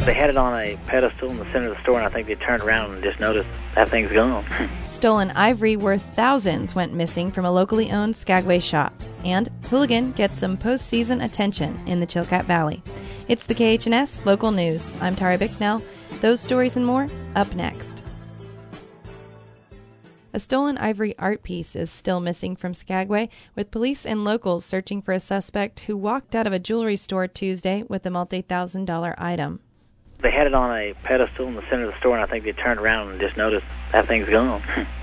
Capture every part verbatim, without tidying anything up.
They had it on a pedestal in the center of the store, and I think they turned around and just noticed that thing's gone. Stolen ivory worth thousands went missing from a locally owned Skagway shop. And Hooligan gets some postseason attention in the Chilkat Valley. It's the K H N S Local News. I'm Tara Bicknell. Those stories and more, up next. A stolen ivory art piece is still missing from Skagway, with police and locals searching for a suspect who walked out of a jewelry store Tuesday with a multi-thousand dollar item. They had it on a pedestal in the center of the store, and I think they turned around and just noticed that thing's gone.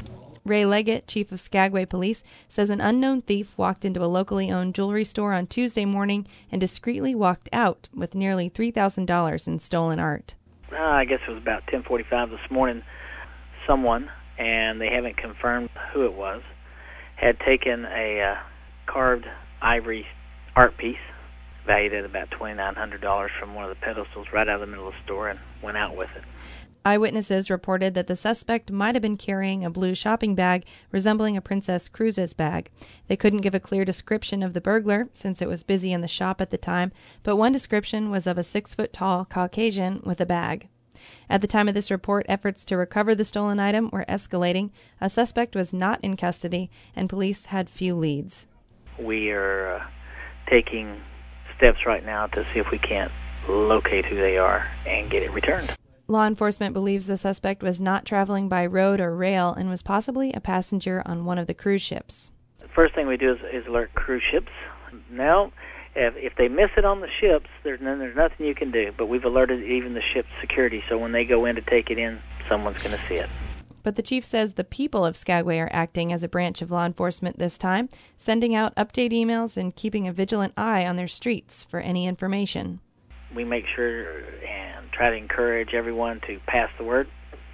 Ray Leggett, chief of Skagway Police, says an unknown thief walked into a locally owned jewelry store on Tuesday morning and discreetly walked out with nearly three thousand dollars in stolen art. Uh, I guess it was about ten forty-five this morning. Someone, and they haven't confirmed who it was, had taken a uh, carved ivory art piece valued at about twenty-nine hundred dollars from one of the pedestals right out of the middle of the store and went out with it. Eyewitnesses reported that the suspect might have been carrying a blue shopping bag resembling a Princess Cruises bag. They couldn't give a clear description of the burglar since it was busy in the shop at the time, but one description was of a six-foot-tall Caucasian with a bag. At the time of this report, efforts to recover the stolen item were escalating. A suspect was not in custody, and police had few leads. We are uh, taking steps right now to see if we can't locate who they are and get it returned. Law enforcement believes the suspect was not traveling by road or rail and was possibly a passenger on one of the cruise ships. The first thing we do is, is alert cruise ships. Now, if, if they miss it on the ships, there's, no, there's nothing you can do, but we've alerted even the ship's security, so when they go in to take it in, someone's going to see it. But the chief says the people of Skagway are acting as a branch of law enforcement this time, sending out update emails and keeping a vigilant eye on their streets for any information. We make sure and try to encourage everyone to pass the word,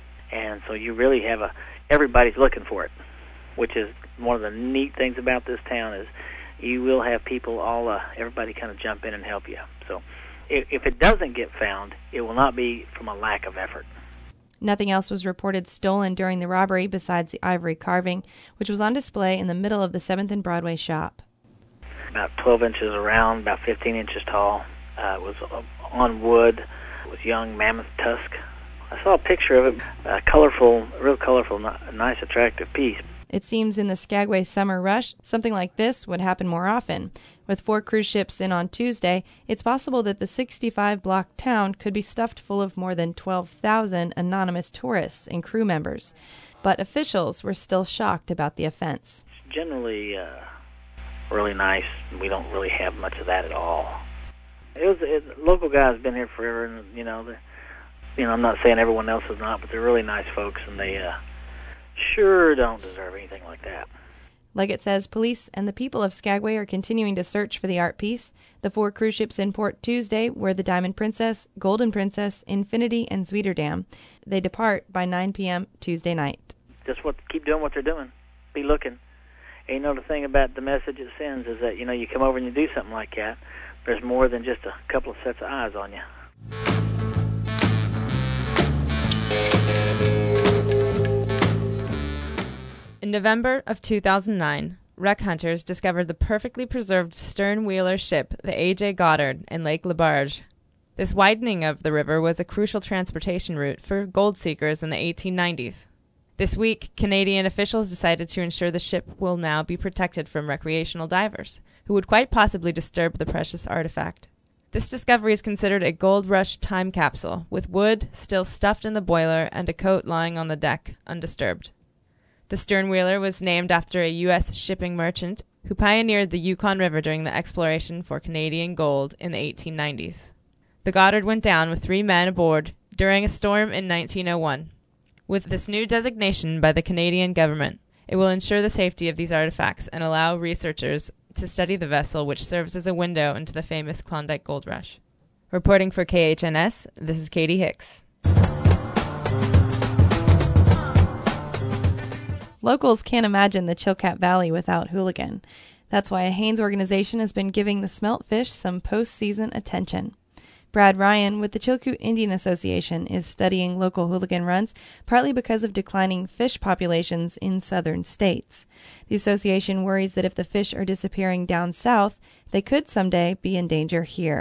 and so you really have a everybody's looking for it, which is one of the neat things about this town is you will have people all uh, everybody kind of jump in and help you. So if, if it doesn't get found, it will not be from a lack of effort. Nothing else was reported stolen during the robbery besides the ivory carving, which was on display in the middle of the seventh and Broadway shop. About twelve inches around, about fifteen inches tall. Uh, it was on wood. It was young mammoth tusk. I saw a picture of it, a colorful, real colorful, nice, attractive piece. It seems in the Skagway summer rush, something like this would happen more often. With four cruise ships in on Tuesday, it's possible that the sixty-five block town could be stuffed full of more than twelve thousand anonymous tourists and crew members. But officials were still shocked about the offense. It's generally uh, really nice. We don't really have much of that at all. It was it, local guys been here forever, and you know, you know, I'm not saying everyone else is not, but they're really nice folks, and they uh, sure don't deserve anything like that. Leggett says police and the people of Skagway are continuing to search for the art piece. The four cruise ships in port Tuesday were the Diamond Princess, Golden Princess, Infinity, and Zwieterdam. They depart by nine p.m. Tuesday night. Just what keep doing what they're doing. Be looking. And you know, the thing about the message it sends is that, you know, you come over and you do something like that, there's more than just a couple of sets of eyes on you. In November of two thousand nine, wreck hunters discovered the perfectly preserved stern-wheeler ship, the A J Goddard, in Lake Lebarge. This widening of the river was a crucial transportation route for gold seekers in the eighteen nineties. This week, Canadian officials decided to ensure the ship will now be protected from recreational divers, who would quite possibly disturb the precious artifact. This discovery is considered a gold rush time capsule, with wood still stuffed in the boiler and a coat lying on the deck, undisturbed. The sternwheeler was named after a U S shipping merchant who pioneered the Yukon River during the exploration for Canadian gold in the eighteen nineties. The Goddard went down with three men aboard during a storm in nineteen oh one. With this new designation by the Canadian government, it will ensure the safety of these artifacts and allow researchers to study the vessel, which serves as a window into the famous Klondike Gold Rush. Reporting for K H N S, this is Katie Hicks. Locals can't imagine the Chilkat Valley without Hooligan. That's why a Haines organization has been giving the smelt fish some post-season attention. Brad Ryan with the Chilkoot Indian Association is studying local Hooligan runs, partly because of declining fish populations in southern states. The association worries that if the fish are disappearing down south, they could someday be in danger here.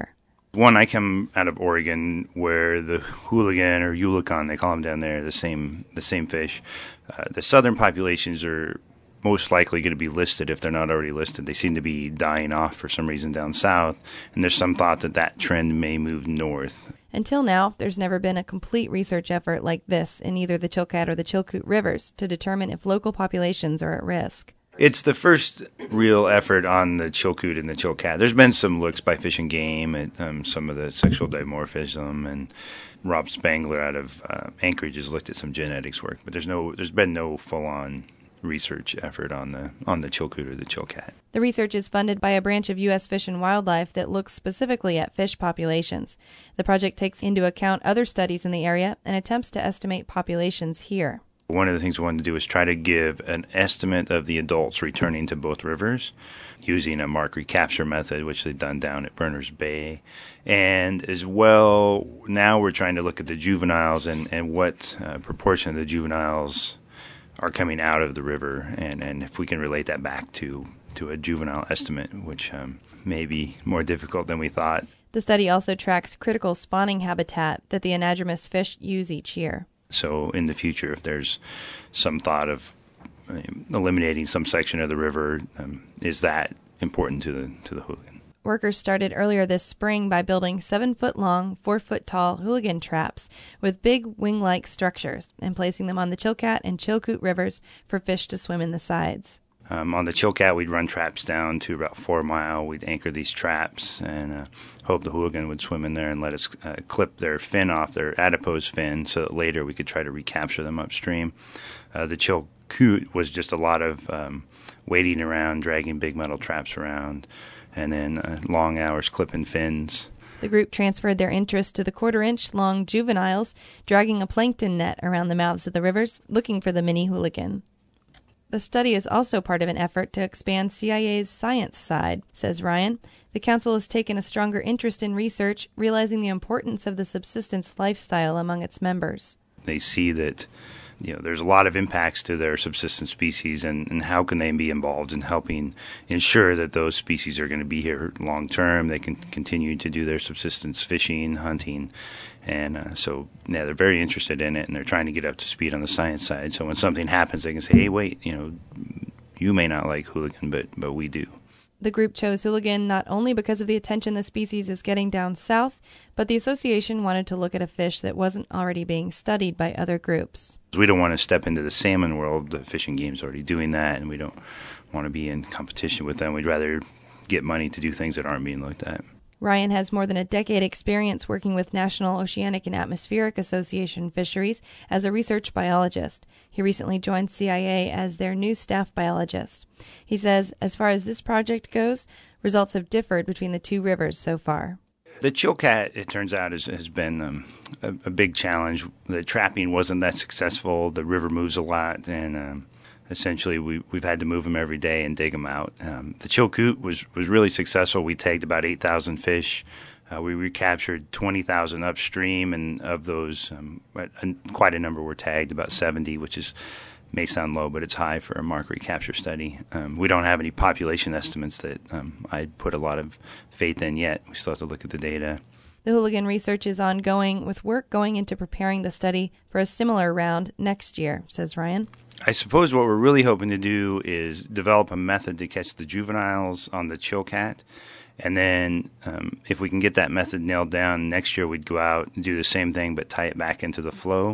One, I come out of Oregon, where the hooligan or Eulachon, they call them down there, the same the same fish. Uh, the southern populations are most likely going to be listed if they're not already listed. They seem to be dying off for some reason down south, and there's some thought that that trend may move north. Until now, there's never been a complete research effort like this in either the Chilkat or the Chilkoot rivers to determine if local populations are at risk. It's the first real effort on the Chilkoot and the Chilkat. There's been some looks by Fish and Game at um, some of the sexual dimorphism, and Rob Spangler out of uh, Anchorage has looked at some genetics work, but there's no, there's been no full-on research effort on the on the Chilkoot or the Chilkat. The research is funded by a branch of U S Fish and Wildlife that looks specifically at fish populations. The project takes into account other studies in the area and attempts to estimate populations here. One of the things we wanted to do is try to give an estimate of the adults returning to both rivers using a mark recapture method, which they've done down at Berners Bay. And as well, now we're trying to look at the juveniles and, and what uh, proportion of the juveniles are coming out of the river, and, and if we can relate that back to, to a juvenile estimate, which um, may be more difficult than we thought. The study also tracks critical spawning habitat that the anadromous fish use each year. So in the future, if there's some thought of um, eliminating some section of the river, um, is that important to the to the hooligan? Workers started earlier this spring by building seven-foot-long, four-foot-tall hooligan traps with big wing-like structures and placing them on the Chilkat and Chilkoot rivers for fish to swim in the sides. Um, on the Chilkat, we'd run traps down to about four mile. We'd anchor these traps and uh, hope the hooligan would swim in there and let us uh, clip their fin off, their adipose fin, so that later we could try to recapture them upstream. Uh, the Chilkoot was just a lot of um, wading around, dragging big metal traps around, and then uh, long hours clipping fins. The group transferred their interest to the quarter-inch long juveniles, dragging a plankton net around the mouths of the rivers, looking for the mini hooligan. The study is also part of an effort to expand C I A's science side, says Ryan. The council has taken a stronger interest in research, realizing the importance of the subsistence lifestyle among its members. They see that, you know, there's a lot of impacts to their subsistence species, and, and how can they be involved in helping ensure that those species are going to be here long term. They can continue to do their subsistence fishing, hunting, and uh, so yeah, they're very interested in it, and they're trying to get up to speed on the science side. So when something happens, they can say, "Hey, wait, you know, you may not like hooligan, but but we do." The group chose hooligan not only because of the attention the species is getting down south, but the association wanted to look at a fish that wasn't already being studied by other groups. We don't want to step into the salmon world. The Fish and Game's already doing that, and we don't want to be in competition with them. We'd rather get money to do things that aren't being looked at. Ryan has more than a decade experience working with National Oceanic and Atmospheric Association fisheries as a research biologist. He recently joined C I A as their new staff biologist. He says, as far as this project goes, results have differed between the two rivers so far. The Chilkat, it turns out, is, has been um, a, a big challenge. The trapping wasn't that successful. The river moves a lot, and um, essentially we, we've had to move them every day and dig them out. Um, the Chilkoot was, was really successful. We tagged about eight thousand fish. Uh, we recaptured twenty thousand upstream, and of those, um, quite a number were tagged, about seventy, which is may sound low, but it's high for a mark recapture study. Um, we don't have any population estimates that um, I'd put a lot of faith in yet. We still have to look at the data. The hooligan research is ongoing, with work going into preparing the study for a similar round next year, says Ryan. I suppose what we're really hoping to do is develop a method to catch the juveniles on the Chilkat. And then um, if we can get that method nailed down, next year we'd go out and do the same thing but tie it back into the flow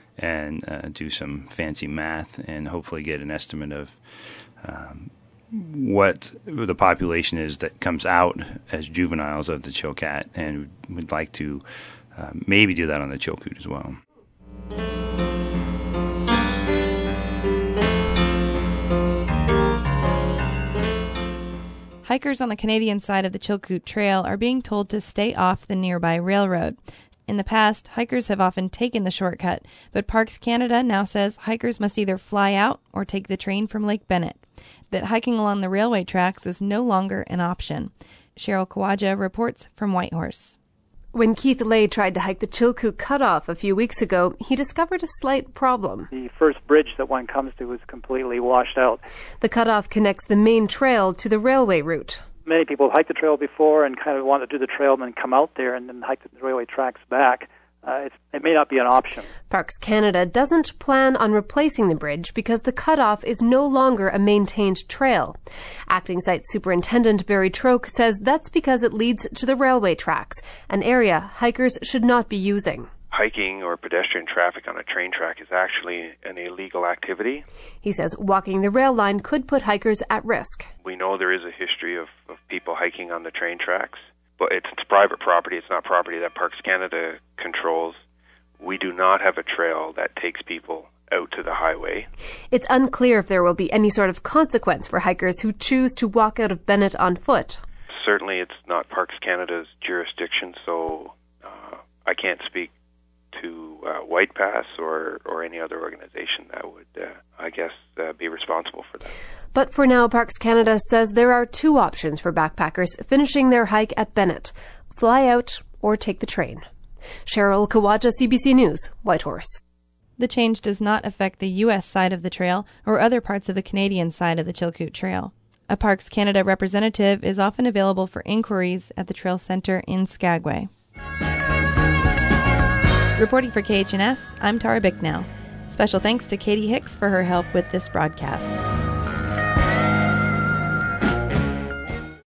and uh, do some fancy math and hopefully get an estimate of um, what the population is that comes out as juveniles of the Chilkat. And we'd like to uh, maybe do that on the Chilkoot as well. Hikers on the Canadian side of the Chilkoot Trail are being told to stay off the nearby railroad. In the past, hikers have often taken the shortcut, but Parks Canada now says hikers must either fly out or take the train from Lake Bennett. That hiking along the railway tracks is no longer an option. Cheryl Kawaja reports from Whitehorse. When Keith Lay tried to hike the Chilkoot Cutoff a few weeks ago, he discovered a slight problem. The first bridge that one comes to is completely washed out. The cutoff connects the main trail to the railway route. many people have hiked the trail before and kind of want to do the trail and then come out there and then hike the railway tracks back. Uh, it's, it may not be an option. Parks Canada doesn't plan on replacing the bridge because the cutoff is no longer a maintained trail. Acting Site Superintendent Barry Troke says that's because it leads to the railway tracks, an area hikers should not be using. Hiking or pedestrian traffic on a train track is actually an illegal activity. He says walking the rail line could put hikers at risk. We know there is a history of, of people hiking on the train tracks, but it's, it's private property. It's not property that Parks Canada controls. We do not have a trail that takes people out to the highway. It's unclear if there will be any sort of consequence for hikers who choose to walk out of Bennett on foot. Certainly it's not Parks Canada's jurisdiction, so uh, I can't speak to uh, White Pass or, or any other organization that would, uh, I guess, uh, be responsible for that. But for now, Parks Canada says there are two options for backpackers finishing their hike at Bennett: fly out or take the train. Cheryl Kawaja, C B C News, Whitehorse. The change does not affect the U S side of the trail or other parts of the Canadian side of the Chilkoot Trail. A Parks Canada representative is often available for inquiries at the Trail Centre in Skagway. Reporting for K H N S, I'm Tara Bicknell. Special thanks to Katie Hicks for her help with this broadcast.